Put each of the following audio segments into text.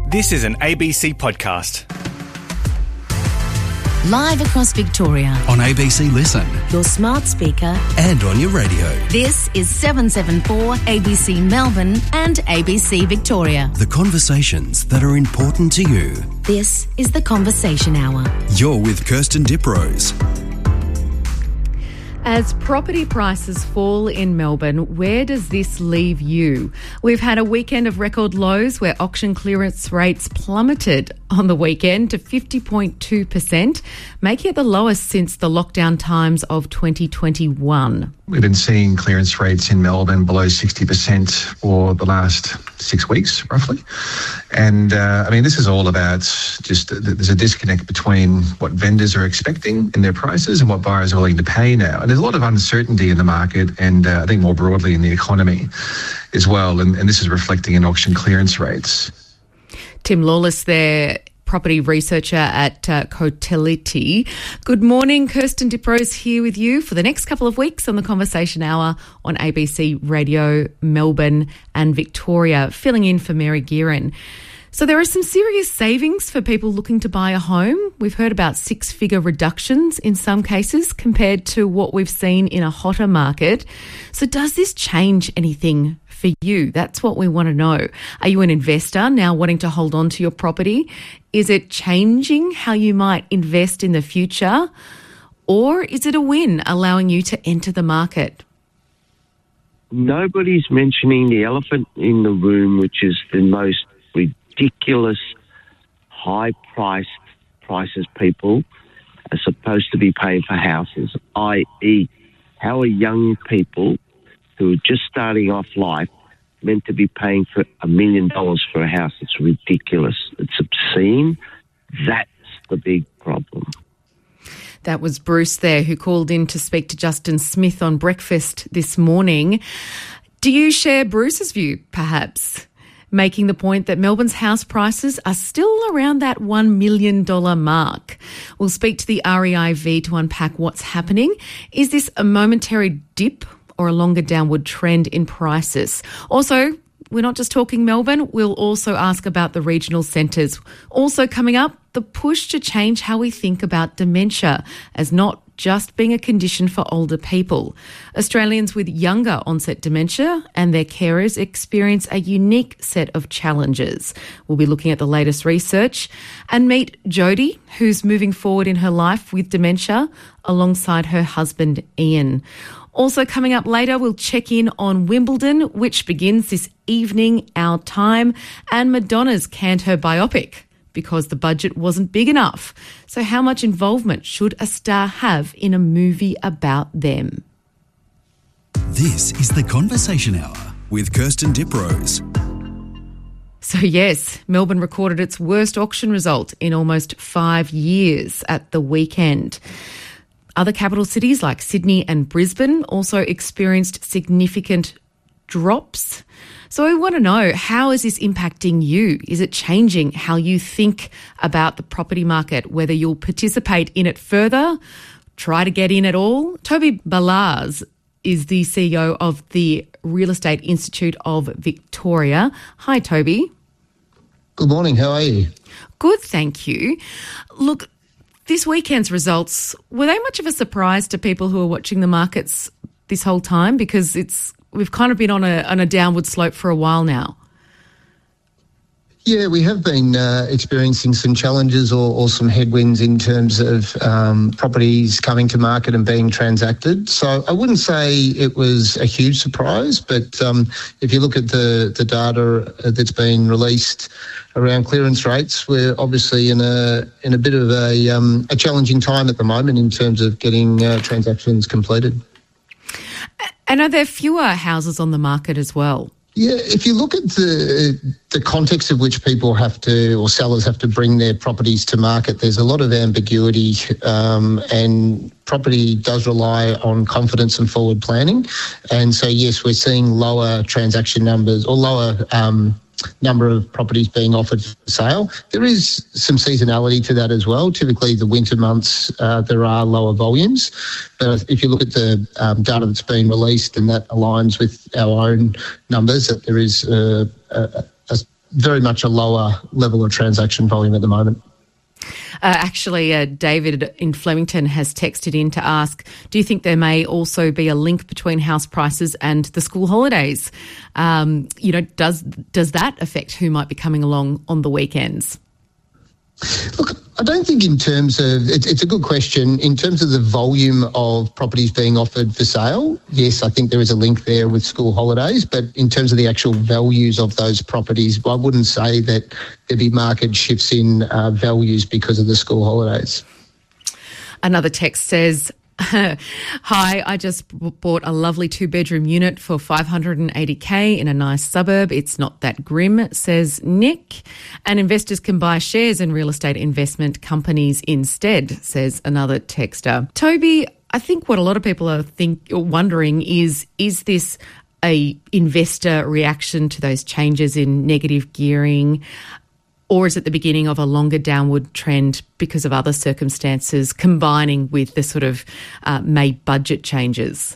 This is an ABC podcast. Live across Victoria. On ABC Listen. Your smart speaker. And on your radio. This is 774 ABC Melbourne and ABC Victoria. The conversations that are important to you. This is The Conversation Hour. You're with Kirsten Diprose. As property prices fall in Melbourne, where does this leave you? We've had a weekend of record lows where auction clearance rates plummeted on the weekend to 50.2%, making it the lowest since the lockdown times of 2021. We've been seeing clearance rates in Melbourne below 60% for the last 6 weeks, roughly. And this is all about just there's a disconnect between what vendors are expecting in their prices and what buyers are willing to pay now. And there's a lot of uncertainty in the market and I think more broadly in the economy as well. And this is reflecting in auction clearance rates. Tim Lawless there, property researcher at Cotelity. Good morning, Kirsten Diprose here with you for the next couple of weeks on the Conversation Hour on ABC Radio Melbourne and Victoria, filling in for Mary Gearin. So there are some serious savings for people looking to buy a home. We've heard about six-figure reductions in some cases compared to what we've seen in a hotter market. So does this change anything for you? That's what we want to know. Are you an investor now wanting to hold on to your property? Is it changing how you might invest in the future? Or is it a win, allowing you to enter the market? Nobody's mentioning the elephant in the room, which is the most ridiculous high-priced prices people are supposed to be paying for houses, i.e. how are young people who are just starting off life meant to be paying for $1 million for a house? It's ridiculous. It's obscene. That's the big problem. That was Bruce there, who called in to speak to Justin Smith on Breakfast this morning. Do you share Bruce's view, perhaps? Making the point that Melbourne's house prices are still around that $1 million mark. We'll speak to the REIV to unpack what's happening. Is this a momentary dip or a longer downward trend in prices? Also, we're not just talking Melbourne, we'll also ask about the regional centres. Also coming up, the push to change how we think about dementia as not just being a condition for older people. Australians with younger onset dementia and their carers experience a unique set of challenges. We'll be looking at the latest research and meet Jodie, who's moving forward in her life with dementia alongside her husband Ian. Also coming up later, we'll check in on Wimbledon, which begins this evening, our time, and Madonna's canned her biopic because the budget wasn't big enough. So how much involvement should a star have in a movie about them? This is The Conversation Hour with Kirsten Diprose. So yes, Melbourne recorded its worst auction result in almost 5 years at the weekend. Other capital cities like Sydney and Brisbane also experienced significant drops. So I want to know, how is this impacting you? Is it changing how you think about the property market, whether you'll participate in it further, try to get in at all? Toby Balaz is the CEO of the Real Estate Institute of Victoria. Hi, Toby. Good morning. How are you? Good, thank you. Look, this weekend's results, were they much of a surprise to people who are watching the markets this whole time? Because we've kind of been on a downward slope for a while now. Yeah, we have been experiencing some challenges or some headwinds in terms of properties coming to market and being transacted. So I wouldn't say it was a huge surprise, but if you look at the data that's been released around clearance rates, we're obviously in a bit of a challenging time at the moment in terms of getting transactions completed. And are there fewer houses on the market as well? Yeah, if you look at the context of which people have to, or sellers have to bring their properties to market, there's a lot of ambiguity, and property does rely on confidence and forward planning. And so, yes, we're seeing lower transaction numbers or lower number of properties being offered for sale. There is some seasonality to that as well. Typically, the winter months, there are lower volumes. But if you look at the data that's been released, and that aligns with our own numbers, that there is a very much a lower level of transaction volume at the moment. David in Flemington has texted in to ask, do you think there may also be a link between house prices and the school holidays? Does that affect who might be coming along on the weekends? Look, I don't think in terms of, it's a good question. In terms of the volume of properties being offered for sale, yes, I think there is a link there with school holidays, but in terms of the actual values of those properties, I wouldn't say that there'd be market shifts in values because of the school holidays. Another text says, hi, I just bought a lovely 2-bedroom unit for $580K in a nice suburb. It's not that grim, says Nick. And investors can buy shares in real estate investment companies instead, says another texter. Toby, I think what a lot of people are wondering is this a investor reaction to those changes in negative gearing? Or is it the beginning of a longer downward trend because of other circumstances combining with the sort of May budget changes?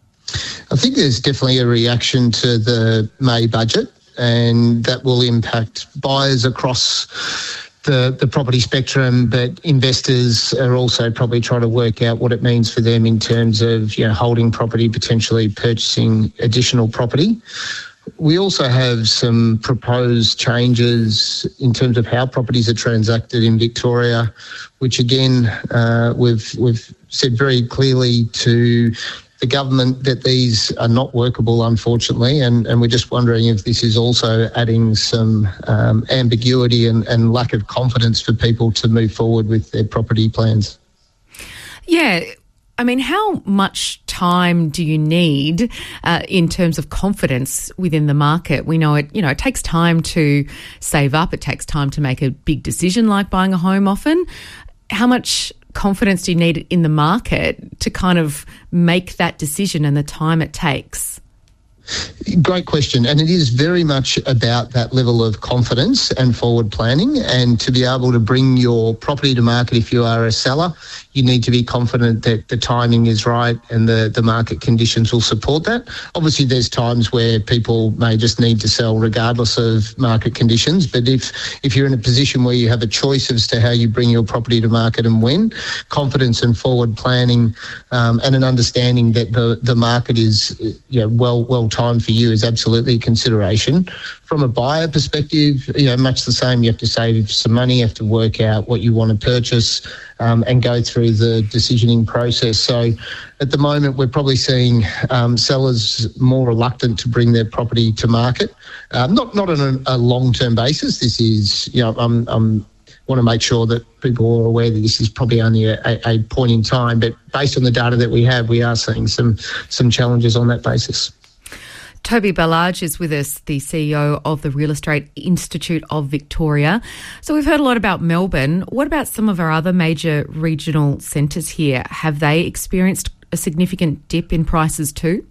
I think there's definitely a reaction to the May budget, and that will impact buyers across the property spectrum, but investors are also probably trying to work out what it means for them in terms of holding property, potentially purchasing additional property. We also have some proposed changes in terms of how properties are transacted in Victoria, which again, we've said very clearly to the government that these are not workable, unfortunately, and we're just wondering if this is also adding some ambiguity and lack of confidence for people to move forward with their property plans. Yeah. I mean, how much time do you need in terms of confidence within the market? We know it takes time to save up. It takes time to make a big decision like buying a home often. How much confidence do you need in the market to kind of make that decision and the time it takes? Great question. And it is very much about that level of confidence and forward planning, and to be able to bring your property to market. If you are a seller, you need to be confident that the timing is right and the market conditions will support that. Obviously, there's times where people may just need to sell regardless of market conditions. But if you're in a position where you have a choice as to how you bring your property to market and when, confidence and forward planning and an understanding that the market is well timed for you is absolutely a consideration. From a buyer perspective, much the same. You have to save some money, you have to work out what you want to purchase and go through the decisioning process. So at the moment, we're probably seeing sellers more reluctant to bring their property to market. Not on a long-term basis. This is, want to make sure that people are aware that this is probably only a point in time. But based on the data that we have, we are seeing some challenges on that basis. Toby Ballage is with us, the CEO of the Real Estate Institute of Victoria. So we've heard a lot about Melbourne. What about some of our other major regional centres here? Have they experienced a significant dip in prices too?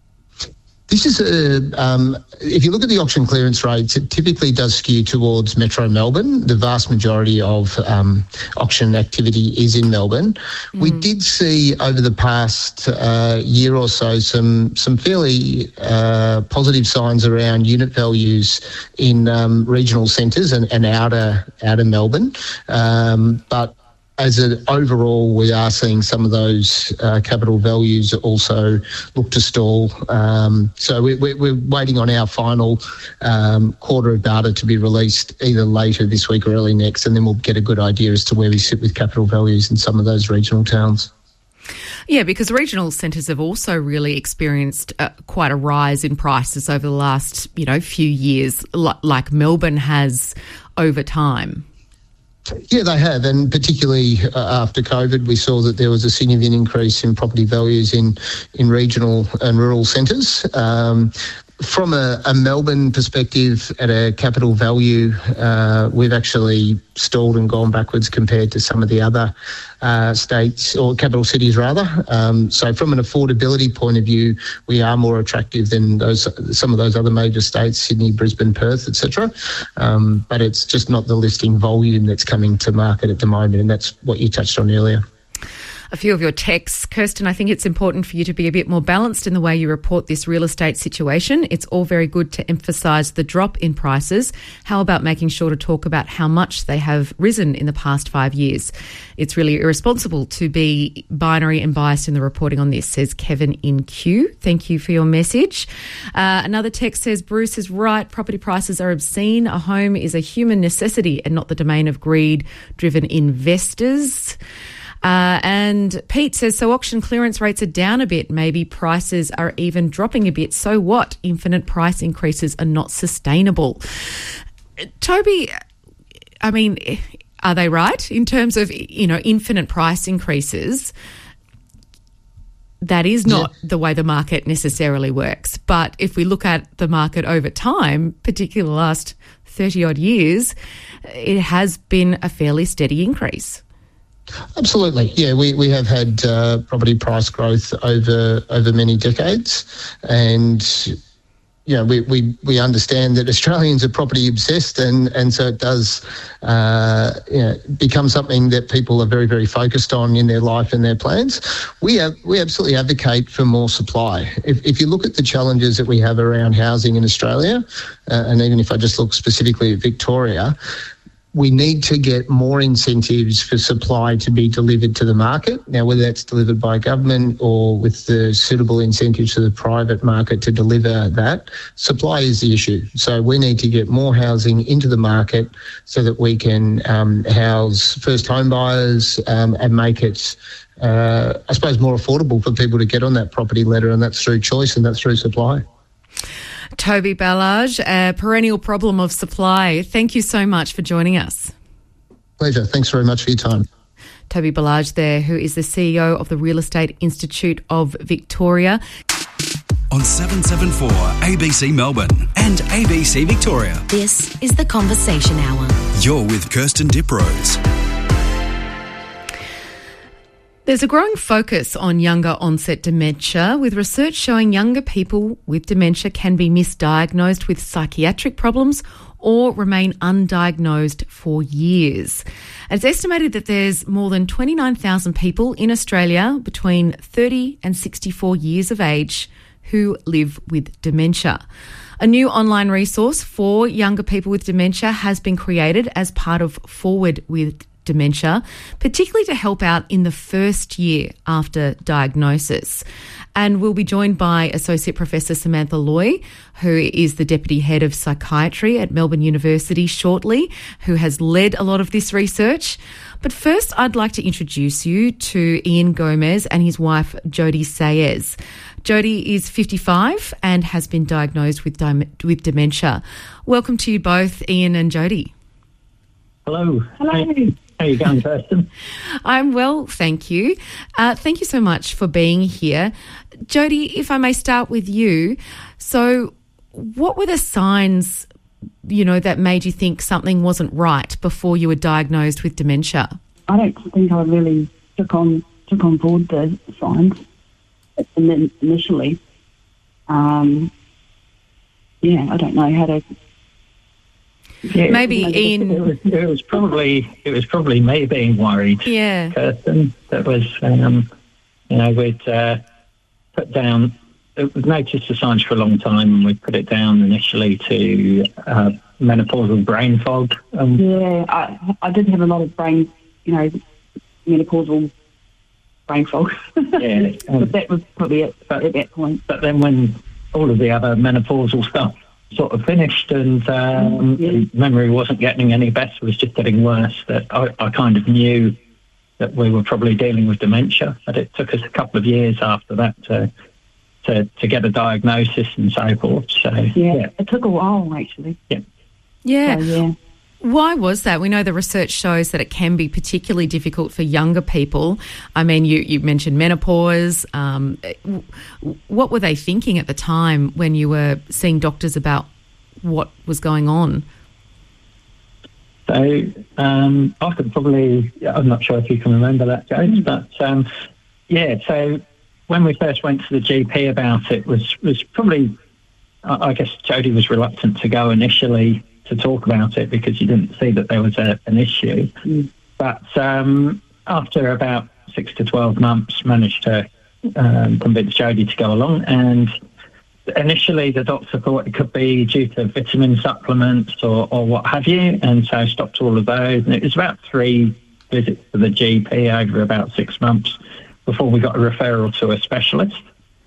This is if you look at the auction clearance rates, it typically does skew towards Metro Melbourne. The vast majority of auction activity is in Melbourne. We did see over the past year or so some fairly positive signs around unit values in regional centres and outer Melbourne, but as an overall, we are seeing some of those capital values also look to stall. So we're waiting on our final quarter of data to be released either later this week or early next, and then we'll get a good idea as to where we sit with capital values in some of those regional towns. Yeah, because regional centres have also really experienced quite a rise in prices over the last, few years, like Melbourne has over time. Yeah, they have, and particularly after COVID, we saw that there was a significant increase in property values in regional and rural centres. From a Melbourne perspective, at a capital value, we've actually stalled and gone backwards compared to some of the other states, or capital cities rather. So from an affordability point of view, we are more attractive than some of those other major states, Sydney, Brisbane, Perth, etc. But it's just not the listing volume that's coming to market at the moment, and that's what you touched on earlier. a few of your texts. Kirsten, I think it's important for you to be a bit more balanced in the way you report this real estate situation. It's all very good to emphasise the drop in prices. How about making sure to talk about how much they have risen in the past 5 years? It's really irresponsible to be binary and biased in the reporting on this, says Kevin in Kew. Thank you for your message. Another text says, Bruce is right. Property prices are obscene. A home is a human necessity and not the domain of greed-driven investors. And Pete says, so auction clearance rates are down a bit. Maybe prices are even dropping a bit. So what? Infinite price increases are not sustainable. Toby, I mean, are they right in terms of, infinite price increases? That is not the way the market necessarily works. But if we look at the market over time, particularly the last 30-odd years, it has been a fairly steady increase. Absolutely. Yeah, we have had property price growth over many decades, and we understand that Australians are property obsessed, and so it does become something that people are very, very focused on in their life and their plans. We absolutely advocate for more supply. If you look at the challenges that we have around housing in Australia, and even if I just look specifically at Victoria, we need to get more incentives for supply to be delivered to the market. Now, whether that's delivered by government or with the suitable incentives to the private market to deliver that, supply is the issue. So we need to get more housing into the market so that we can house first home buyers and make it, I suppose, more affordable for people to get on that property ladder, and that's through choice and that's through supply. Toby Ballage, a perennial problem of supply. Thank you so much for joining us. Pleasure. Thanks very much for your time. Toby Ballage there, who is the CEO of the Real Estate Institute of Victoria. On 774 ABC Melbourne and ABC Victoria. This is The Conversation Hour. You're with Kirsten Diprose. There's a growing focus on younger onset dementia, with research showing younger people with dementia can be misdiagnosed with psychiatric problems or remain undiagnosed for years. It's estimated that there's more than 29,000 people in Australia between 30 and 64 years of age who live with dementia. A new online resource for younger people with dementia has been created as part of Forward with Dementia, particularly to help out in the first year after diagnosis. And we'll be joined by Associate Professor Samantha Loy, who is the Deputy Head of Psychiatry at Melbourne University shortly, who has led a lot of this research. But first, I'd like to introduce you to Ian Gomez and his wife, Jody Sayers. Jody is 55 and has been diagnosed with dementia. Welcome to you both, Ian and Jody. Hello. Hello. How are you going, Kirsten? I'm well, thank you. Thank you so much for being here. Jody, if I may start with you. So what were the signs, that made you think something wasn't right before you were diagnosed with dementia? I don't think I really took on board the signs initially. I don't know how to... Yeah, maybe Ian. It was probably me being worried. Yeah, Kirsten. That was, we'd put down. We've noticed the signs for a long time, and we put it down initially to menopausal brain fog. I did have a lot of menopausal brain fog. Yeah, but that was probably it at that point. But then when all of the other menopausal stuff sort of finished and memory wasn't getting any better, it was just getting worse, that I kind of knew that we were probably dealing with dementia. But it took us a couple of years after that to get a diagnosis and so forth. So it took a while actually. Yeah. Why was that? We know the research shows that it can be particularly difficult for younger people. I mean, you mentioned menopause. What were they thinking at the time when you were seeing doctors about what was going on? So I could probably, I'm not sure if you can remember that, Jones, but so when we first went to the GP about it was probably, I guess Jody was reluctant to go initially to talk about it because you didn't see that there was an issue. But after about 6 to 12 months, managed to convince Jodie to go along. And initially, the doctor thought it could be due to vitamin supplements or what have you, and so stopped all of those. And it was about 3 visits to the GP over about 6 months before we got a referral to a specialist.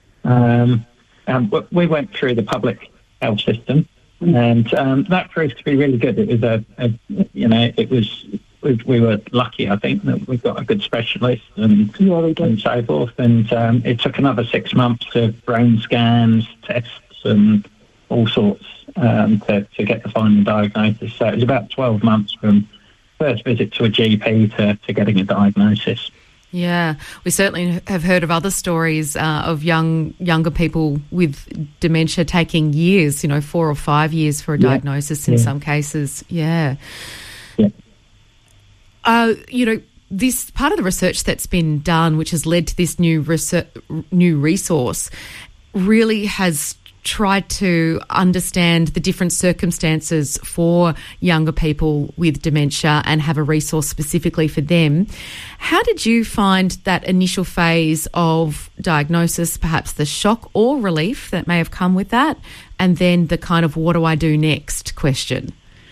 We went through the public health system, and that proved to be really good. It was we were lucky, I think, that we got a good specialist and so forth. And it took another 6 months of brain scans, tests, and all sorts to get the final diagnosis. So it was about 12 months from first visit to a GP to getting a diagnosis. Yeah, we certainly have heard of other stories of younger people with dementia taking years, 4 or 5 years for a diagnosis in some cases. Yeah. This part of the research that's been done, which has led to this new resource, really has tried to understand the different circumstances for younger people with dementia and have a resource specifically for them. How did you find that initial phase of diagnosis, perhaps the shock or relief that may have come with that, and then the kind of what do I do next question?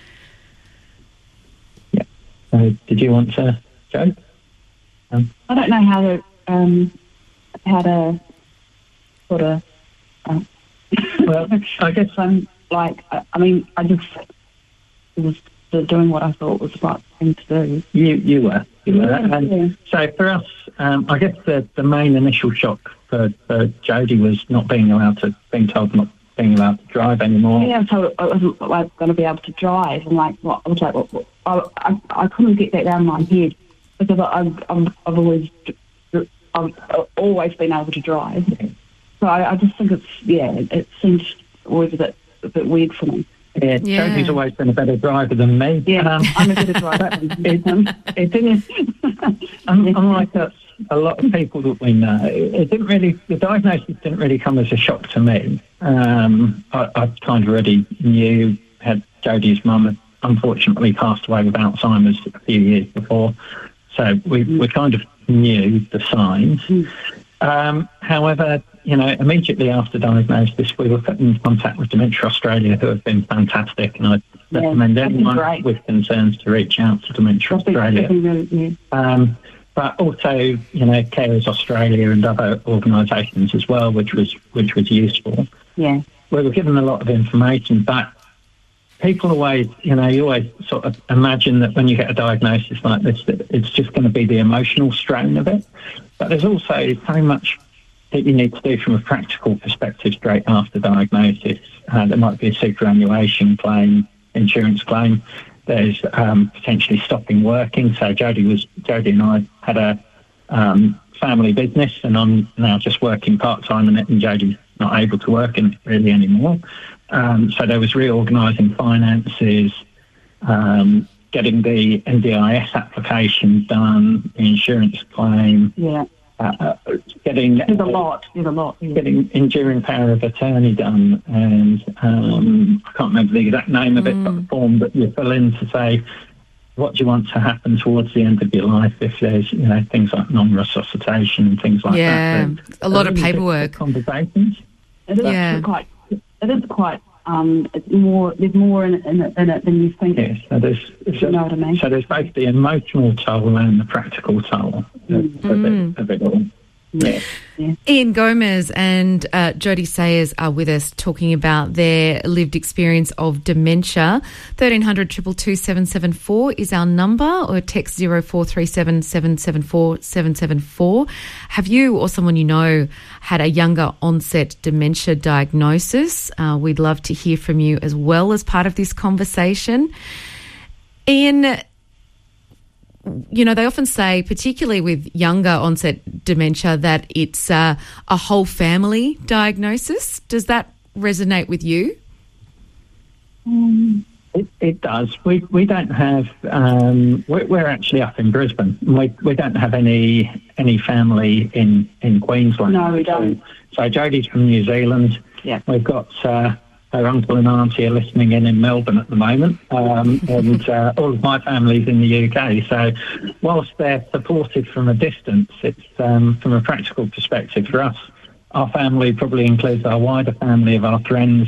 Yeah. Did you want to go? I don't know how to sort of... Well, I guess I just was doing what I thought was the right thing to do. You were. And so for us, I guess the main initial shock for Jodie was being told not being allowed to drive anymore. Yeah, so I wasn't going to be able to drive, and I couldn't get that out of my head because I've always been able to drive. So I just think it seems always a bit weird for me. Yeah, Jodie's always been a better driver than me. Yeah, I'm a better driver than him. Unlike us, a lot of people that we know, the diagnosis didn't really come as a shock to me. I kind of already knew, had Jodie's mum had unfortunately passed away with Alzheimer's a few years before, so we kind of knew the signs. However, immediately after diagnosis, we were put in contact with Dementia Australia, who have been fantastic, and I recommend anyone with concerns to reach out to Dementia Australia. But also, Carers Australia and other organisations as well, which was useful. Yeah, we were given a lot of information, but people always, you always sort of imagine that when you get a diagnosis like this, that it's just going to be the emotional strain of it. But there's also so much that you need to do from a practical perspective straight after diagnosis. There might be a superannuation claim, insurance claim. There's potentially stopping working. So Jodie and I had a family business, and I'm now just working part-time in it, and Jodie's not able to work in it really anymore. So there was reorganising finances, getting the NDIS application done, the insurance claim. Yeah. Getting There's a lot. Getting enduring power of attorney done, and I can't remember the exact name of it, but the form that you fill in to say what do you want to happen towards the end of your life if there's things like non-resuscitation and things like that. Yeah, a lot of paperwork. Conversations. It is quite. It's more. There's more in it than you think. Yes, so you know what I mean. So there's both the emotional toll and the practical toll of it all. Yeah. Ian Gomez and Jodie Sayers are with us talking about their lived experience of dementia. 1300 222 774 is our number, or text 0437 774 774. Have you or someone you know had a younger onset dementia diagnosis? We'd love to hear from you as well as part of this conversation. Ian, they often say, particularly with younger onset dementia, that it's a whole family diagnosis. Does that resonate with you? It does. We don't have. We're actually up in Brisbane. We don't have any family in Queensland. No, we don't. So Jodie's from New Zealand. Yeah. We've got her uncle and auntie are listening in Melbourne at the moment, and all of my family's in the UK. So whilst they're supported from a distance, it's from a practical perspective for us. Our family probably includes our wider family of our friends.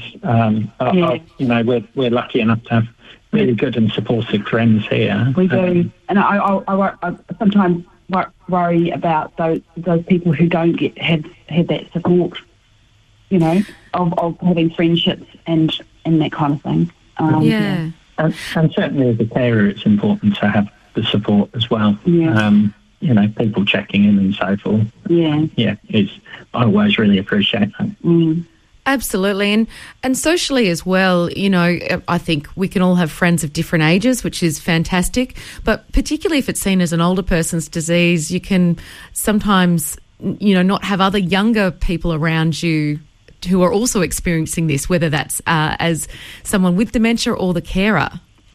We're lucky enough to have really good and supportive friends here. We do, and I sometimes worry about those people who don't have that support, you know, of having friendships and that kind of thing. And certainly as a carer, it's important to have the support as well. Yeah. People checking in and so forth. Yeah. Yeah, I always really appreciate that. Mm. Absolutely. And socially as well, you know, I think we can all have friends of different ages, which is fantastic. But particularly if it's seen as an older person's disease, you can sometimes, you know, not have other younger people around you who are also experiencing this, whether that's as someone with dementia or the carer.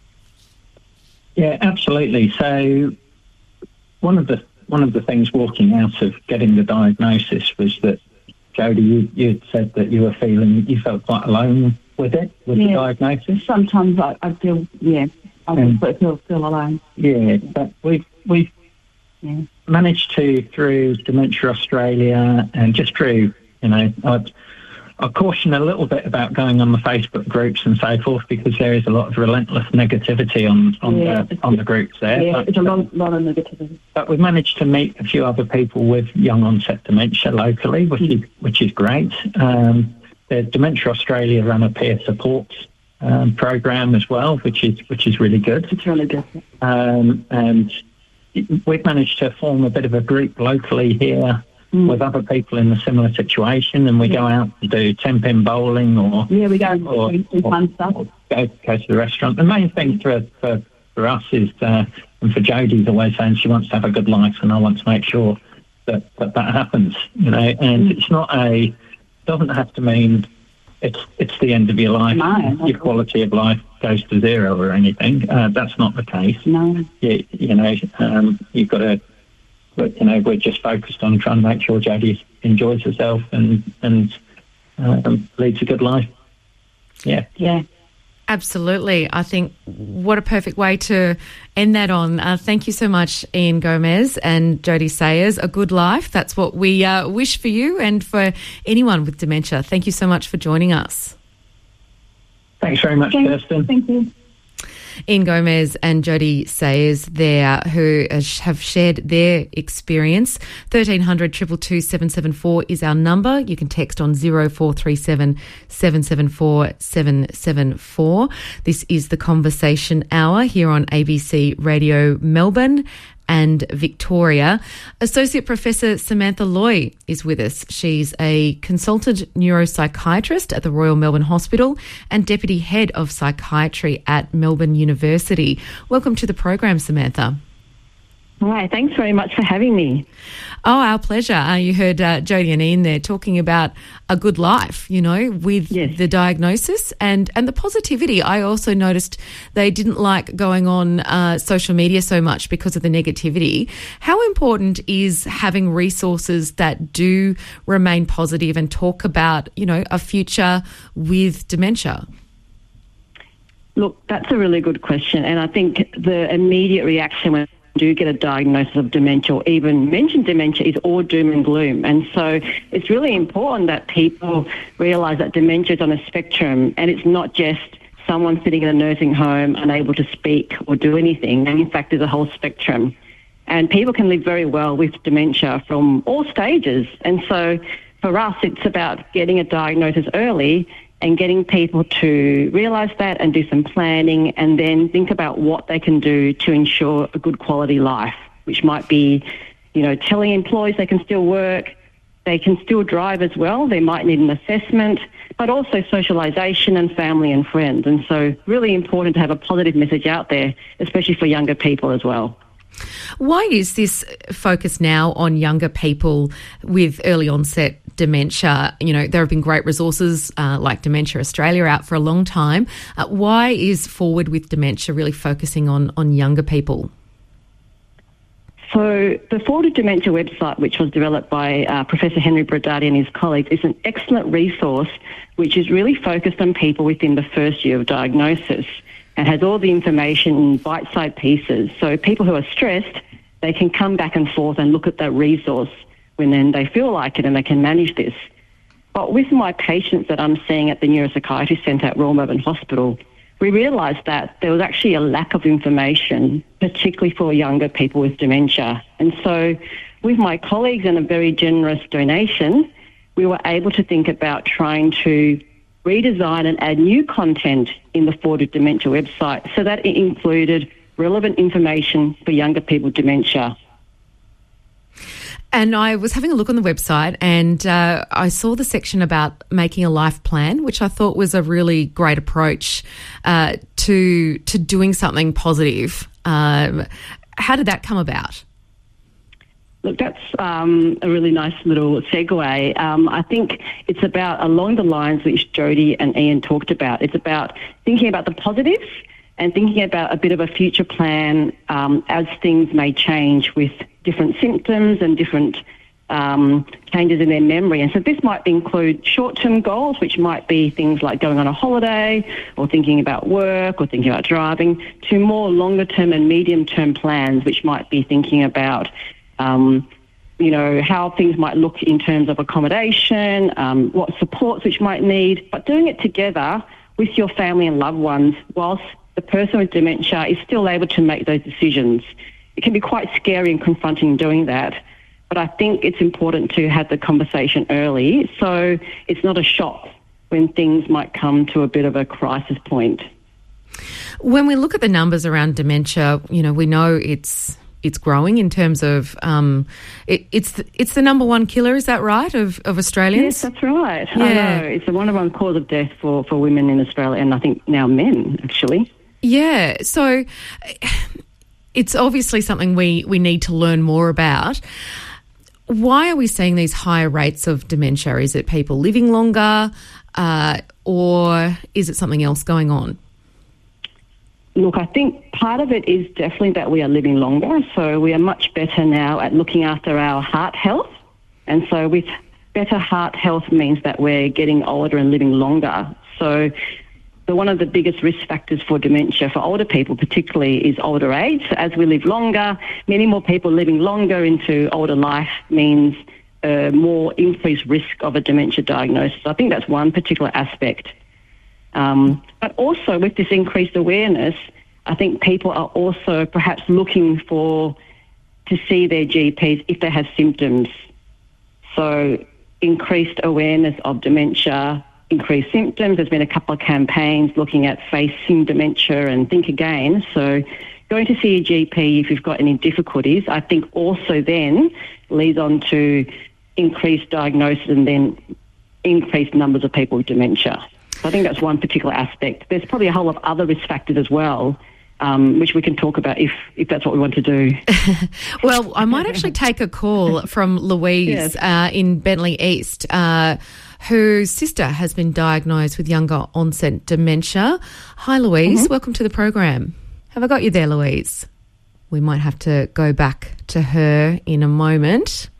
Yeah, absolutely. So one of the things walking out of getting the diagnosis was that, Jodie, you said that you felt quite alone with it, with the diagnosis. Sometimes I feel, feel alone. Yeah, but we've managed to, through Dementia Australia and just through, you know, I caution a little bit about going on the Facebook groups and so forth, because there is a lot of relentless negativity on the groups there. Yeah, it's a lot of negativity. But we've managed to meet a few other people with young onset dementia locally, which is great. The Dementia Australia run a peer support program as well, which is really good. It's really good. And we've managed to form a bit of a group locally here with other people in a similar situation, and we go out to do 10-pin bowling or we go and do fun stuff. Or go to the restaurant. The main thing for us is, and for Jodie's always saying she wants to have a good life, and I want to make sure that happens, you know. And it doesn't have to mean it's the end of your life. No, your quality of life goes to zero or anything. That's not the case. No. You've got to. But, you know, we're just focused on trying to make sure Jodie enjoys herself and leads a good life. Yeah. Yeah. Absolutely. I think what a perfect way to end that on. Thank you so much, Ian Gomez and Jodie Sayers. A good life. That's what we wish for you and for anyone with dementia. Thank you so much for joining us. Thanks very much, Kirsten. Thank you. Ian Gomez and Jodie Sayers there, who have shared their experience. 1300 222 774 is our number. You can text on 0437 774 774. This is the Conversation Hour here on ABC Radio Melbourne and Victoria. Associate Professor Samantha Loy is with us. She's a consultant neuropsychiatrist at the Royal Melbourne Hospital and Deputy Head of Psychiatry at Melbourne University. Welcome to the program, Samantha. Hi, thanks very much for having me. Oh, our pleasure. You heard Jodie and Ian there talking about a good life, you know, with the diagnosis and the positivity. I also noticed they didn't like going on social media so much because of the negativity. How important is having resources that do remain positive and talk about, you know, a future with dementia? Look, that's a really good question. And I think the immediate reaction when do get a diagnosis of dementia or even mention dementia is all doom and gloom. And so it's really important that people realise that dementia is on a spectrum, and it's not just someone sitting in a nursing home unable to speak or do anything. And in fact, there's a whole spectrum. And people can live very well with dementia from all stages. And so for us, it's about getting a diagnosis early and getting people to realise that and do some planning and then think about what they can do to ensure a good quality life, which might be, you know, telling employees they can still work, they can still drive as well, they might need an assessment, but also socialisation and family and friends. And so really important to have a positive message out there, especially for younger people as well. Why is this focus now on younger people with early onset dementia? You know, there have been great resources like Dementia Australia out for a long time. Why is Forward with Dementia really focusing on younger people? So the Forward Dementia website, which was developed by Professor Henry Brodati and his colleagues, is an excellent resource which is really focused on people within the first year of diagnosis and has all the information in bite-sized pieces. So people who are stressed, they can come back and forth and look at that resource when then they feel like it and they can manage this. But with my patients that I'm seeing at the Neuropsychiatry Centre at Royal Melbourne Hospital, we realised that there was actually a lack of information, particularly for younger people with dementia. And so with my colleagues and a very generous donation, we were able to think about trying to redesign and add new content in the Forward Dementia website so that it included relevant information for younger people with dementia. And I was having a look on the website and I saw the section about making a life plan, which I thought was a really great approach to doing something positive. How did that come about? Look, that's a really nice little segue. I think it's about along the lines which Jodie and Ian talked about. It's about thinking about the positives and thinking about a bit of a future plan as things may change with different symptoms and different changes in their memory. And so this might include short-term goals, which might be things like going on a holiday or thinking about work or thinking about driving, to more longer-term and medium-term plans, which might be thinking about how things might look in terms of accommodation, what supports which might need, but doing it together with your family and loved ones whilst the person with dementia is still able to make those decisions. It can be quite scary and confronting doing that, but I think it's important to have the conversation early so it's not a shock when things might come to a bit of a crisis point. When we look at the numbers around dementia, we know it's growing in terms of it's the number one killer, is that right, of Australians? Yes, that's right. Yeah. I know. It's the number one cause of death for women in Australia, and I think now men, actually. Yeah, so it's obviously something we need to learn more about. Why are we seeing these higher rates of dementia? Is it people living longer or is it something else going on? Look, I think part of it is definitely that we are living longer, so we are much better now at looking after our heart health. And so with better heart health means that we're getting older and living longer. So one of the biggest risk factors for dementia for older people particularly is older age. So as we live longer, many more people living longer into older life means more increased risk of a dementia diagnosis. I think that's one particular aspect. But also with this increased awareness, I think people are also perhaps looking to see their GPs if they have symptoms. So increased awareness of dementia, increased symptoms. There's been a couple of campaigns looking at facing dementia and Think Again. So going to see a GP if you've got any difficulties, I think also then leads on to increased diagnosis and then increased numbers of people with dementia. So I think that's one particular aspect. There's probably a whole lot of other risk factors as well, which we can talk about if that's what we want to do. Well, I might actually take a call from Louise in Bentley East, whose sister has been diagnosed with younger onset dementia. Hi, Louise. Mm-hmm. Welcome to the program. Have I got you there, Louise? We might have to go back to her in a moment.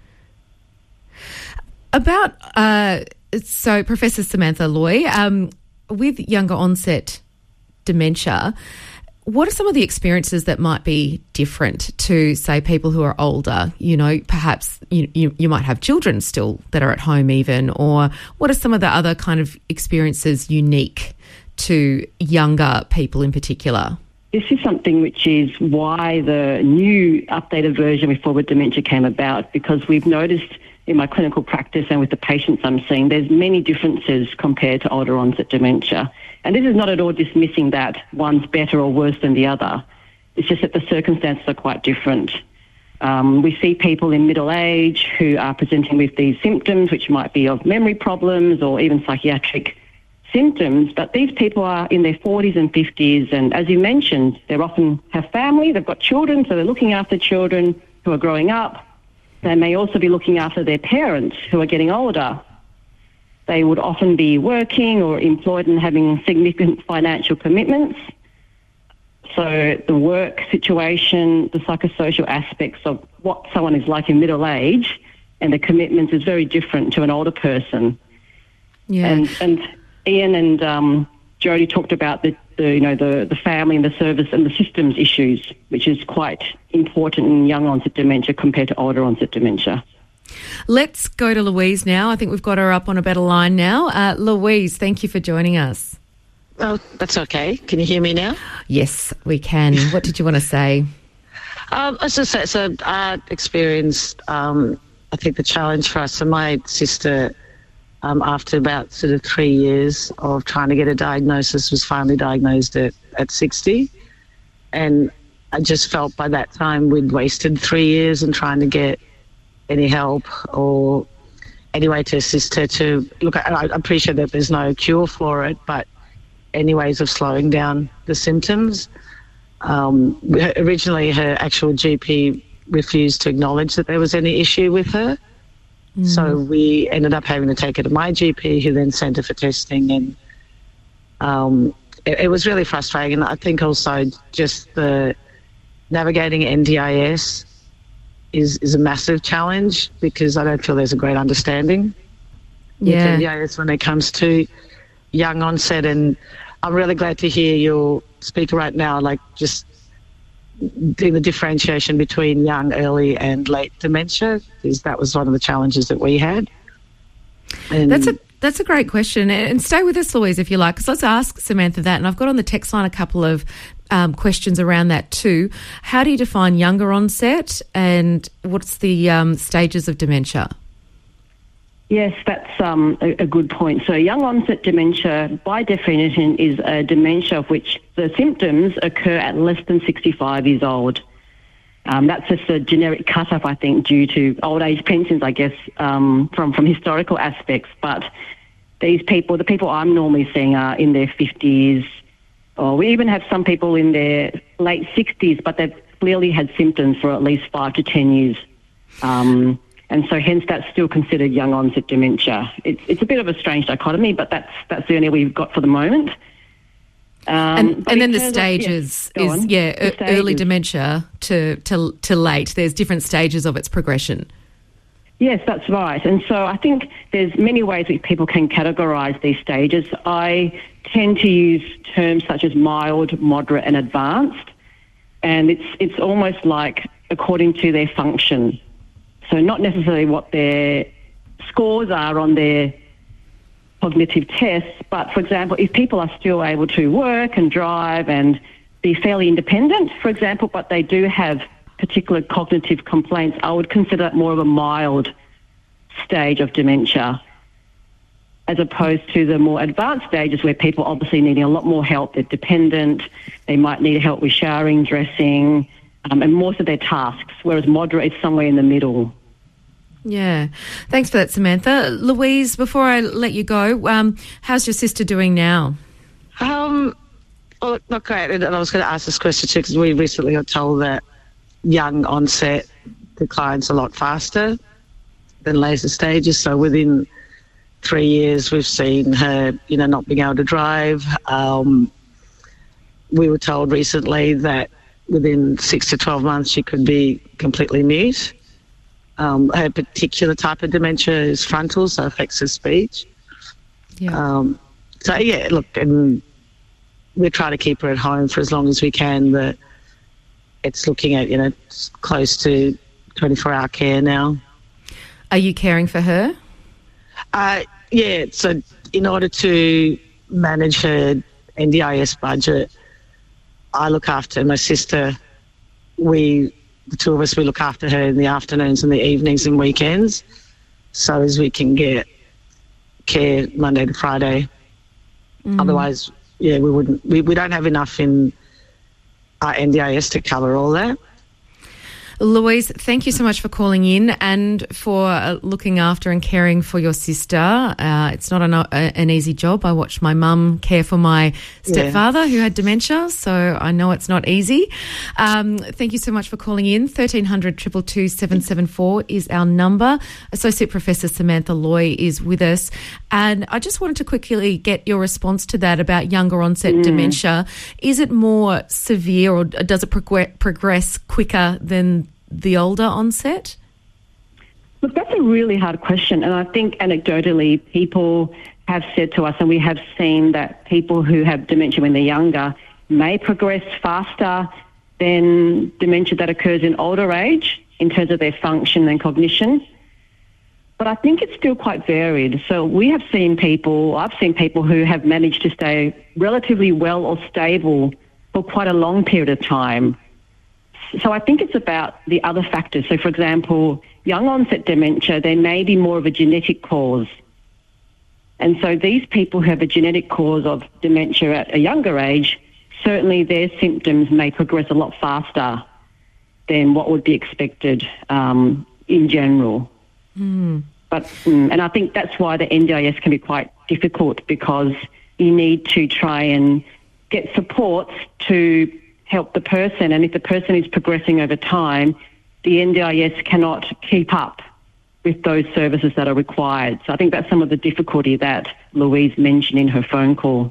So Professor Samantha Loy, with younger onset dementia, what are some of the experiences that might be different to, say, people who are older? Perhaps you might have children still that are at home even, or what are some of the other kind of experiences unique to younger people in particular? This is something which is why the new updated version with Forward Dementia came about, because we've noticed in my clinical practice and with the patients I'm seeing, there's many differences compared to older onset dementia. And this is not at all dismissing that one's better or worse than the other. It's just that the circumstances are quite different. We see people in middle age who are presenting with these symptoms, which might be of memory problems or even psychiatric symptoms, but these people are in their 40s and 50s, and as you mentioned, they often have family, they've got children, so they're looking after children who are growing up. They may also be looking after their parents who are getting older. They would often be working or employed and having significant financial commitments. also the work situation, the psychosocial aspects of what someone is like in middle age and the commitments is very different to an older person. Yeah. And Ian and Jodie talked about the family and the service and the systems issues, which is quite important in young onset dementia compared to older onset dementia. Let's go to Louise now. I think we've got her up on a better line now. Louise, thank you for joining us. Oh, that's okay. Can you hear me now? Yes, we can. What did you want to say? As I said, so I experienced, I think, the challenge for us. So my sister, after about sort of 3 years of trying to get a diagnosis, was finally diagnosed at 60. And I just felt by that time we'd wasted 3 years in trying to get any help or any way to assist her to look. I appreciate that there's no cure for it, but any ways of slowing down the symptoms. Originally, her actual GP refused to acknowledge that there was any issue with her. So we ended up having to take her to my GP, who then sent her for testing. And it was really frustrating. And I think also just the navigating NDIS is a massive challenge because I don't feel there's a great understanding with NDIS when it comes to young onset. And I'm really glad to hear your speaker right now, like just doing the differentiation between young, early and late dementia, because that was one of the challenges that we had. And That's a great question. And stay with us, Louise, if you like, because let's ask Samantha that. And I've got on the text line a couple of questions around that too. How do you define younger onset and what's the stages of dementia? Yes, that's a good point. So young onset dementia, by definition, is a dementia of which the symptoms occur at less than 65 years old. That's just a generic cut-off, I think, due to old age pensions, I guess, from historical aspects. But these people, the people I'm normally seeing are in their 50s, or we even have some people in their late 60s, but they've clearly had symptoms for at least 5 to 10 years. And so hence that's still considered young onset dementia. It's a bit of a strange dichotomy, but that's the only we've got for the moment. And then the stages early dementia to late. There's different stages of its progression. Yes, that's right. And so I think there's many ways that people can categorise these stages. I tend to use terms such as mild, moderate and advanced. And it's almost like according to their function. So not necessarily what their scores are on their cognitive tests, but, for example, if people are still able to work and drive and be fairly independent, for example, but they do have particular cognitive complaints, I would consider that more of a mild stage of dementia, as opposed to the more advanced stages where people obviously needing a lot more help. They're dependent, they might need help with showering, dressing, and most of their tasks, whereas moderate is somewhere in the middle. Yeah. Thanks for that, Samantha. Louise, before I let you go, how's your sister doing now? Well, not great. And I was going to ask this question too, because we recently got told that young onset declines a lot faster than later stages. So within 3 years, we've seen her, not being able to drive. We were told recently that within 6 to 12 months, she could be completely mute. Her particular type of dementia is frontal, so affects her speech. Yeah. And we try to keep her at home for as long as we can, but it's looking at, close to 24-hour care now. Are you caring for her? Yeah, so in order to manage her NDIS budget, I look after my sister. The two of us, we look after her in the afternoons and the evenings and weekends, so as we can get care Monday to Friday. Otherwise, we wouldn't. We don't have enough in our NDIS to cover all that. Louise, thank you so much for calling in and for looking after and caring for your sister. It's not an easy job. I watched my mum care for my stepfather who had dementia, so I know it's not easy. Thank you so much for calling in. 1300 222 774 is our number. Associate Professor Samantha Loy is with us. And I just wanted to quickly get your response to that about younger onset dementia. Is it more severe or does it progress quicker than the older onset? Look, that's a really hard question. And I think anecdotally people have said to us, and we have seen that people who have dementia when they're younger may progress faster than dementia that occurs in older age in terms of their function and cognition. But I think it's still quite varied. So I've seen people who have managed to stay relatively well or stable for quite a long period of time. So I think it's about the other factors. So, for example, young onset dementia, there may be more of a genetic cause. And so these people who have a genetic cause of dementia at a younger age, certainly their symptoms may progress a lot faster than what would be expected in general. But and I think that's why the NDIS can be quite difficult, because you need to try and get supports to help the person, and if the person is progressing over time, the NDIS cannot keep up with those services that are required. So I think that's some of the difficulty that Louise mentioned in her phone call.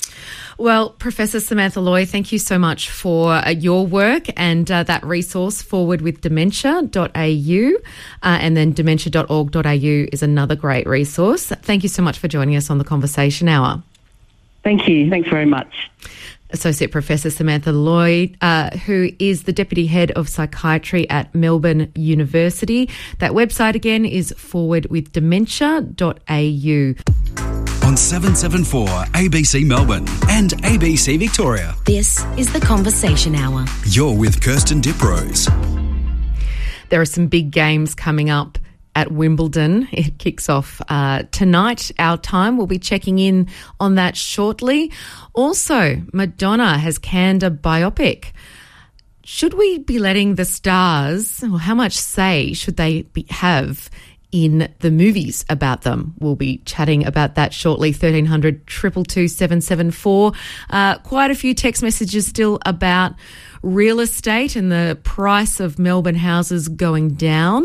Well, Professor Samantha Loy, thank you so much for your work, and that resource, forwardwithdementia.au, and then dementia.org.au is another great resource. Thank you so much for joining us on the Conversation Hour. Thank you. Thanks very much. Associate Professor Samantha Loy, who is the Deputy Head of Psychiatry at Melbourne University. That website again is forwardwithdementia.au. On 774 ABC Melbourne and ABC Victoria. This is the Conversation Hour. You're with Kirsten Diprose. There are some big games coming up at Wimbledon. It kicks off tonight, our time. We'll be checking in on that shortly. Also, Madonna has canned a biopic. Should we be letting the stars, or how much say should they have in the movies about them? We'll be chatting about that shortly. 1300 222 774. Quite a few text messages still about real estate and the price of Melbourne houses going down.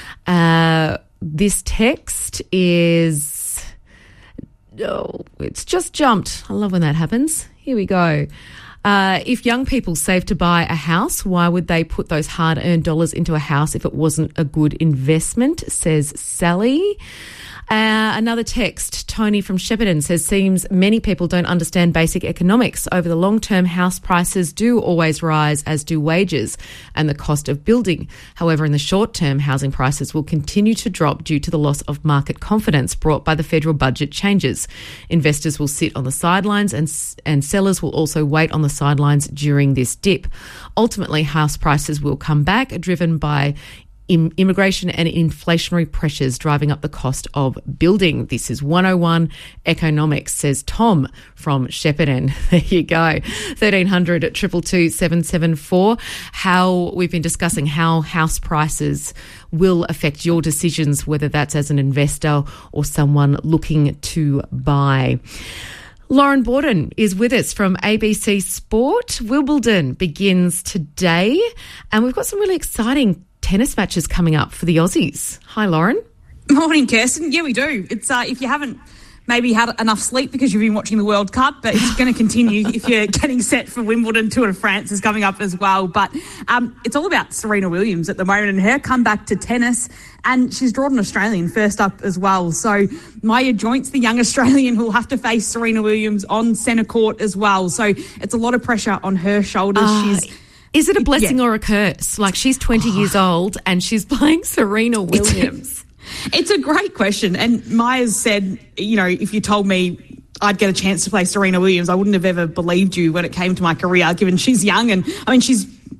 This text is, it's just jumped. I love when that happens. Here we go. If young people save to buy a house, why would they put those hard-earned dollars into a house if it wasn't a good investment, says Sally. Another text, Tony from Shepparton says, seems many people don't understand basic economics. Over the long term, house prices do always rise, as do wages and the cost of building. However, in the short term, housing prices will continue to drop due to the loss of market confidence brought by the federal budget changes. Investors will sit on the sidelines and sellers will also wait on the sidelines during this dip. Ultimately, house prices will come back, driven by immigration and inflationary pressures driving up the cost of building. This is 101 Economics, says Tom from Shepparton. There you go. 1300 222 774. How we've been discussing how house prices will affect your decisions, whether that's as an investor or someone looking to buy. Lauren Borden is with us from ABC Sport. Wimbledon begins today, and we've got some really exciting tennis matches coming up for the Aussies. Hi, Lauren. Morning, Kirsten. Yeah, we do. It's if you haven't maybe had enough sleep because you've been watching the World Cup, but it's going to continue if you're getting set for Wimbledon. Tour de France is coming up as well. But it's all about Serena Williams at the moment and her comeback to tennis. And she's drawn an Australian first up as well. So Maya Joints, the young Australian, will have to face Serena Williams on centre court as well. So it's a lot of pressure on her shoulders. Is it a blessing or a curse? Like, she's 20 years old and she's playing Serena Williams. It's a great question. And Maya's said, you know, if you told me I'd get a chance to play Serena Williams, I wouldn't have ever believed you when it came to my career, given she's young. And, I mean, she's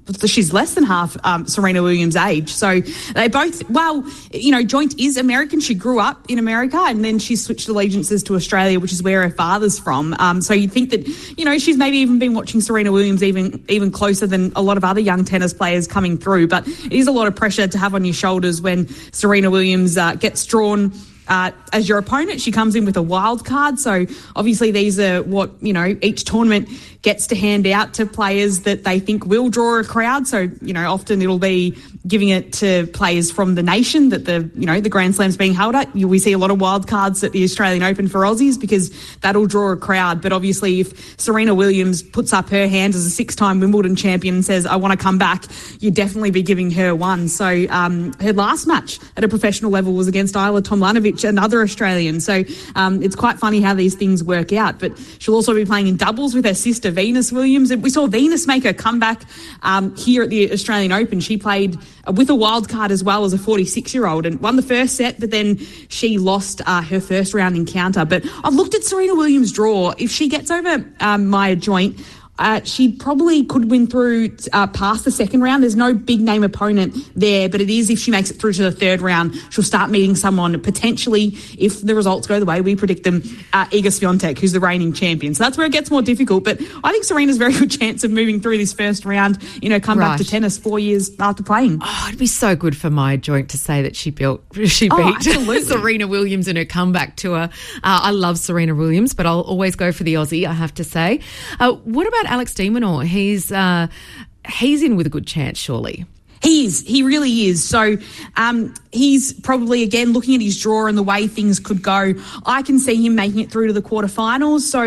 she's less than half Serena Williams' age. So they both, Joint is American. She grew up in America and then she switched allegiances to Australia, which is where her father's from. So you'd think that, she's maybe even been watching Serena Williams even closer than a lot of other young tennis players coming through. But it is a lot of pressure to have on your shoulders when Serena Williams gets drawn as your opponent. She comes in with a wild card. So obviously these are what, each tournament gets to hand out to players that they think will draw a crowd. So, often it'll be giving it to players from the nation that the Grand Slam's being held at. We see a lot of wild cards at the Australian Open for Aussies because that'll draw a crowd. But obviously if Serena Williams puts up her hand as a 6-time Wimbledon champion and says, I want to come back, you'd definitely be giving her one. So her last match at a professional level was against Isla Tomljanovic, another Australian. So it's quite funny how these things work out. But she'll also be playing in doubles with her sister, Venus Williams. And we saw Venus make her comeback here at the Australian Open. She played with a wild card as well as a 46-year-old and won the first set, but then she lost her first round encounter. But I've looked at Serena Williams' draw. If she gets over Maya Joint, she probably could win through past the second round. There's no big name opponent there, but it is if she makes it through to the third round, she'll start meeting someone potentially, if the results go the way we predict them, Iga Swiatek, who's the reigning champion. So that's where it gets more difficult. But I think Serena's a very good chance of moving through this first round, come back to tennis 4 years after playing. Oh, it'd be so good for Maya Joint to say that she beat Serena Williams in her comeback tour. I love Serena Williams, but I'll always go for the Aussie, I have to say. What about Alex de Minaur? He's in with a good chance, surely. He really is. So he's probably, again, looking at his draw and the way things could go, I can see him making it through to the quarterfinals. So,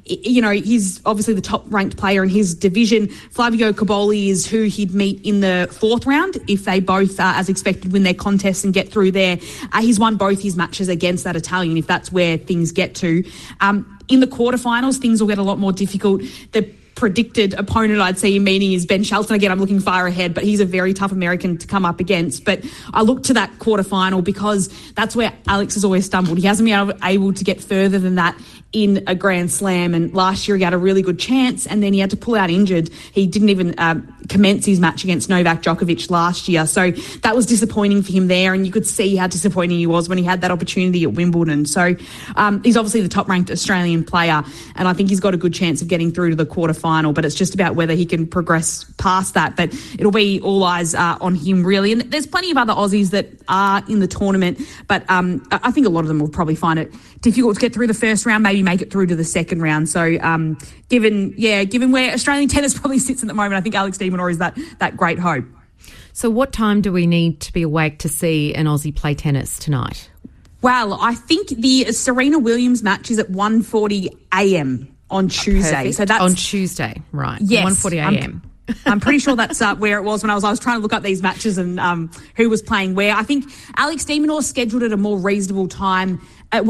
he's obviously the top-ranked player in his division. Flavio Cobolli is who he'd meet in the fourth round if they both, as expected, win their contests and get through there. He's won both his matches against that Italian, if that's where things get to. In the quarterfinals, things will get a lot more difficult. The predicted opponent I'd see him meeting is Ben Shelton. Again, I'm looking far ahead, but he's a very tough American to come up against. But I look to that quarterfinal because that's where Alex has always stumbled. He hasn't been able to get further than that in a Grand Slam, and last year he had a really good chance and then he had to pull out injured. He didn't even commence his match against Novak Djokovic last year, so that was disappointing for him there, and you could see how disappointing he was when he had that opportunity at Wimbledon. So he's obviously the top-ranked Australian player, and I think he's got a good chance of getting through to the quarterfinal, but it's just about whether he can progress past that. But it'll be all eyes on him, really. And there's plenty of other Aussies that are in the tournament, but I think a lot of them will probably find it difficult to get through the first round, maybe make it through to the second round. So given where Australian tennis probably sits at the moment, I think Alex de Minaur is that great hope. So what time do we need to be awake to see an Aussie play tennis tonight? Well, I think the Serena Williams match is at 1:40 a.m. on Tuesday. Perfect. So that's on Tuesday, right? Yes, 1:40 a.m. I'm pretty sure that's where it was when I was trying to look up these matches and who was playing where. I think Alex de Minaur scheduled at a more reasonable time of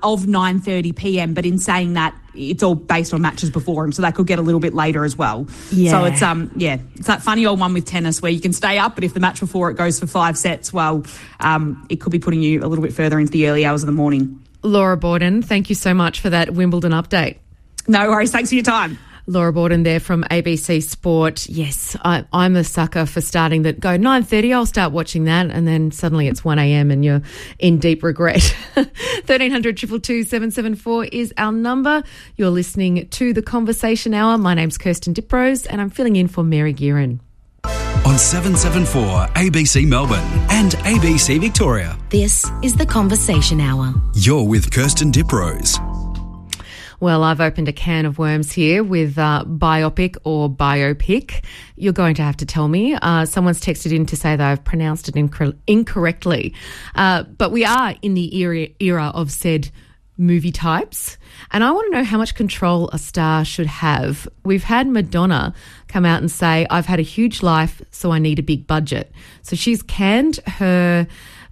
9:30 p.m. But in saying that, it's all based on matches before him, so that could get a little bit later as well. Yeah. So it's it's that funny old one with tennis where you can stay up, but if the match before it goes for 5 sets, it could be putting you a little bit further into the early hours of the morning. Laura Borden, thank you so much for that Wimbledon update. No worries. Thanks for your time. Laura Borden there from ABC Sport. Yes, I'm a sucker for starting that. Go 9:30, I'll start watching that, and then suddenly it's 1 a.m. and you're in deep regret. 1300 222 774 is our number. You're listening to The Conversation Hour. My name's Kirsten Diprose, and I'm filling in for Mary Gearan. On 774 ABC Melbourne and ABC Victoria. This is The Conversation Hour. You're with Kirsten Diprose. Well, I've opened a can of worms here with biopic or biopic. You're going to have to tell me. Someone's texted in to say that I've pronounced it incorrectly. But we are in the era of said movie types. And I want to know how much control a star should have. We've had Madonna come out and say, I've had a huge life, so I need a big budget. So she's canned her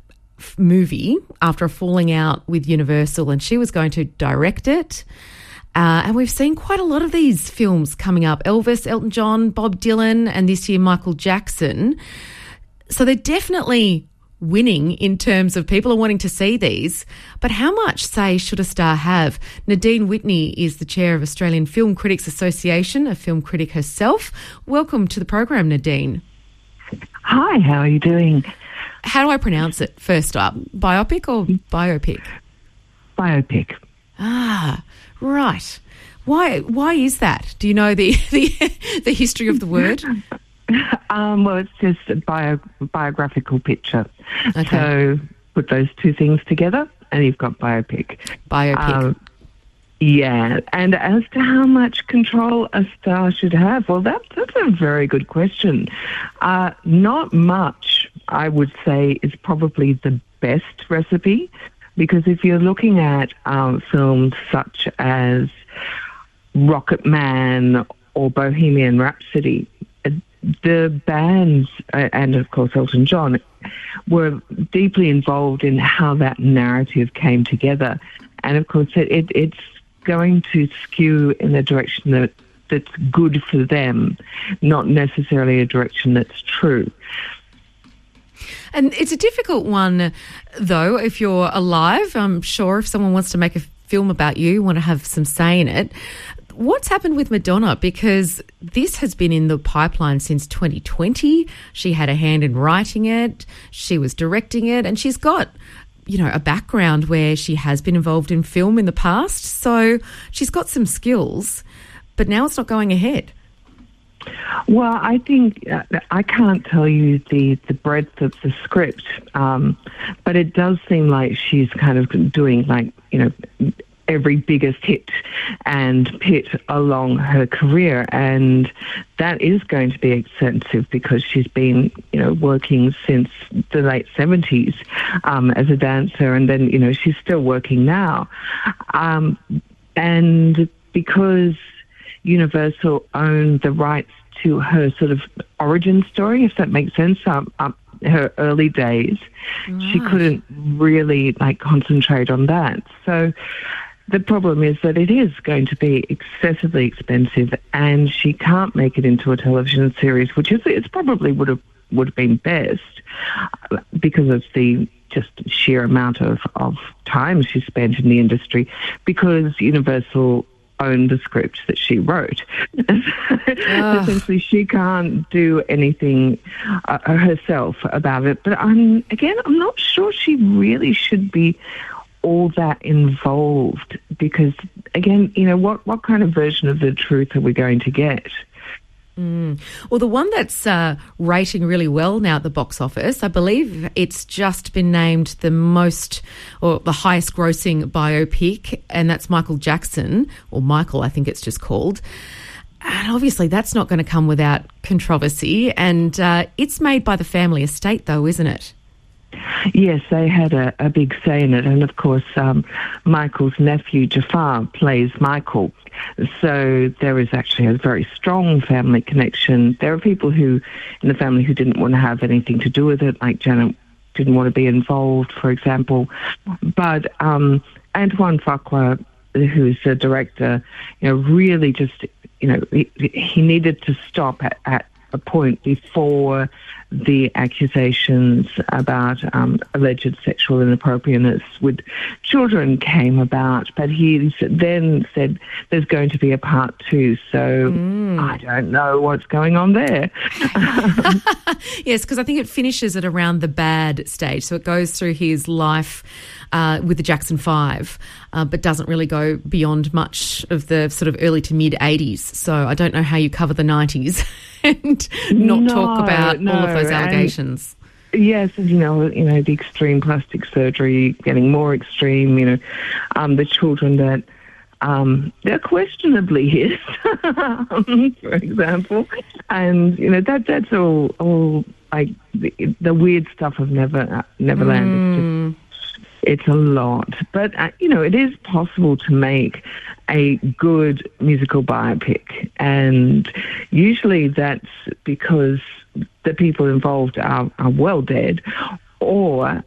movie after a falling out with Universal, and she was going to direct it. And we've seen quite a lot of these films coming up. Elvis, Elton John, Bob Dylan, and this year Michael Jackson. So they're definitely winning in terms of people are wanting to see these, but how much say should a star have? Nadine Whitney is the chair of Australian Film Critics Association, a film critic herself. Welcome to the program, Nadine. Hi, how are you doing? How do I pronounce it first up? Biopic or biopic? Biopic. Ah, right. Why is that? Do you know the history of the word? Well, it's just a biographical picture. Okay. So put those two things together and you've got biopic. Biopic. Yeah, and as to how much control a star should have, well, that's a very good question. Not much, I would say, is probably the best recipe, because if you're looking at films such as Rocket Man or Bohemian Rhapsody, the bands, and of course Elton John, were deeply involved in how that narrative came together. And of course it's going to skew in a direction that's good for them, not necessarily a direction that's true. And it's a difficult one, though, if you're alive. I'm sure if someone wants to make a film about you want to have some say in it. What's happened with Madonna? Because this has been in the pipeline since 2020. She had a hand in writing it. She was directing it. And she's got, a background where she has been involved in film in the past. So she's got some skills, but now it's not going ahead. Well, I think I can't tell you the breadth of the script, but it does seem like she's kind of doing every biggest hit and pit along her career, and that is going to be extensive because she's been working since the late 70s as a dancer, and then she's still working now, and because Universal owned the rights to her sort of origin story, if that makes sense, her early days, she couldn't really concentrate on that. So the problem is that it is going to be excessively expensive, and she can't make it into a television series, which is it's probably would have been best because of the just sheer amount of time she spent in the industry, because Universal owned the script that she wrote. Essentially, she can't do anything herself about it. But I'm not sure she really should be all that involved, because again, what kind of version of the truth are we going to get? Well, the one that's rating really well now at the box office, I believe it's just been named the highest grossing biopic, and that's Michael Jackson, or Michael, I think it's just called. And obviously that's not going to come without controversy, and it's made by the family estate though, isn't it? Yes, they had a big say in it, and of course Michael's nephew Jafar plays Michael, so there is actually a very strong family connection. There are people in the family who didn't want to have anything to do with it, like Janet didn't want to be involved, for example, but Antoine Fuqua, who's the director, really just he needed to stop at a point before the accusations about alleged sexual inappropriateness with children came about. But he then said there's going to be a part 2, so I don't know what's going on there. Yes, because I think it finishes at around the bad stage. So it goes through his life with the Jackson 5, but doesn't really go beyond much of the sort of early to mid 80s. So I don't know how you cover the 90s and not talk about all of those allegations. Yes, the extreme plastic surgery getting more extreme, the children that they're questionably his, for example. And, that's all like the weird stuff of Neverland. It's a lot. But, it is possible to make a good musical biopic. And usually that's because the people involved are well dead, or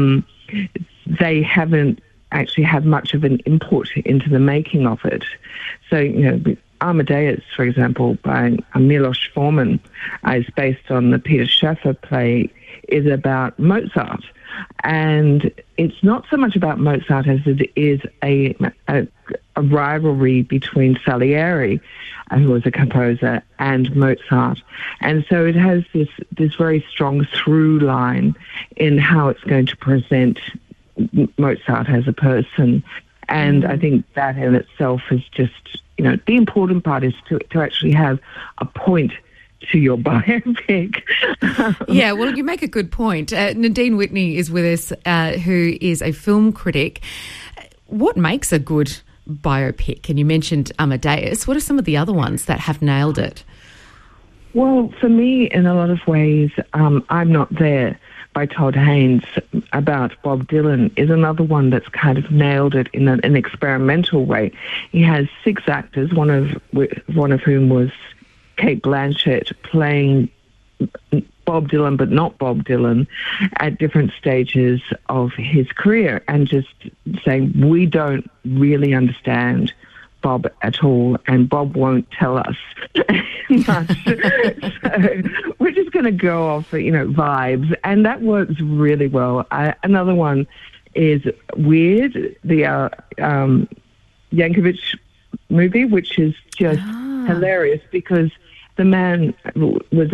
they haven't actually had much of an input into the making of it. So, Amadeus, for example, by Milos Forman, is based on the Peter Shaffer play, is about Mozart. And it's not so much about Mozart as it is a rivalry between Salieri, who was a composer, and Mozart. And so it has this very strong through line in how it's going to present Mozart as a person. And I think that in itself is just, the important part is to actually have a point to your biopic. Yeah, well, you make a good point. Nadine Whitney is with us, who is a film critic. What makes a good biopic? And you mentioned Amadeus. What are some of the other ones that have nailed it? Well, for me, in a lot of ways, I'm Not There by Todd Haynes about Bob Dylan is another one that's kind of nailed it in an experimental way. He has 6 actors, one of whom was Kate Blanchett, playing Bob Dylan but not Bob Dylan at different stages of his career, and just saying, we don't really understand Bob at all, and Bob won't tell us much. So we're just going to go off, vibes, and that works really well. Another one is Weird, the Yankovic movie, which is just hilarious because the man was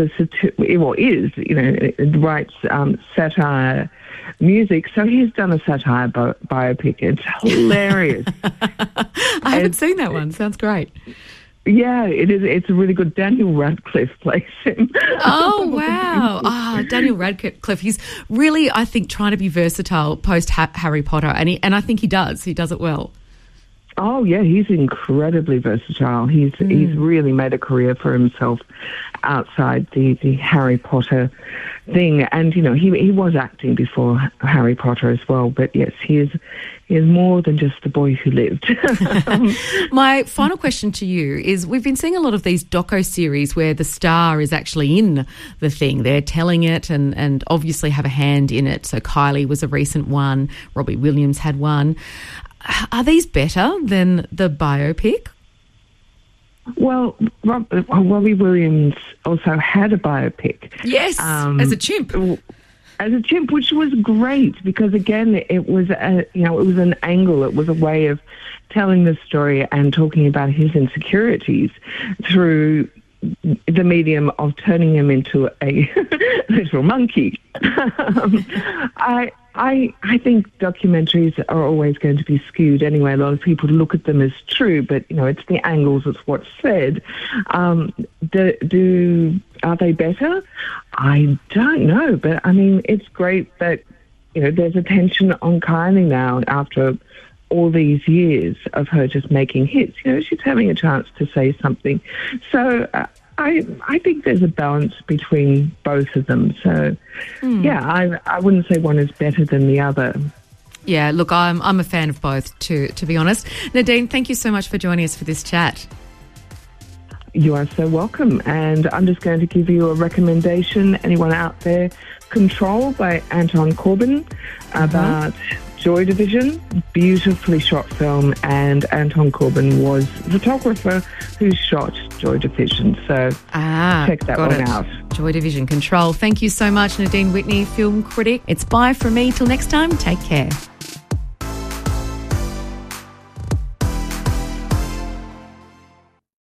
writes satire music, so he's done a satire biopic. It's hilarious. I haven't seen that one. Sounds great. Yeah, it is. It's really good. Daniel Radcliffe plays him. Oh, wow. Daniel Radcliffe. He's really, I think, trying to be versatile post Harry Potter, and I think he does. He does it well. Oh, yeah, he's incredibly versatile. He's really made a career for himself outside the Harry Potter thing. And, he was acting before Harry Potter as well. But, yes, he is more than just the boy who lived. My final question to you is, we've been seeing a lot of these doco-series where the star is actually in the thing. They're telling it and obviously have a hand in it. So Kylie was a recent one. Robbie Williams had one. Are these better than the biopic? Well, Robbie Williams also had a biopic. Yes, as a chimp. As a chimp, which was great because, again, it was an angle. It was a way of telling the story and talking about his insecurities through the medium of turning him into a little monkey. I think documentaries are always going to be skewed anyway. A lot of people look at them as true, but, it's the angles, it's what's said. Are they better? I don't know, but, it's great that, there's attention on Kylie now after all these years of her just making hits. She's having a chance to say something. So I think there's a balance between both of them. So, yeah, I wouldn't say one is better than the other. Yeah, look, I'm a fan of both, to be honest. Nadine, thank you so much for joining us for this chat. You are so welcome. And I'm just going to give you a recommendation. Anyone out there, Control by Anton Corbijn, about Joy Division, beautifully shot film, and Anton Corbijn was the photographer who shot Joy Division. So check that one out. Joy Division, Control. Thank you so much, Nadine Whitney, film critic. It's bye from me. Till next time, take care.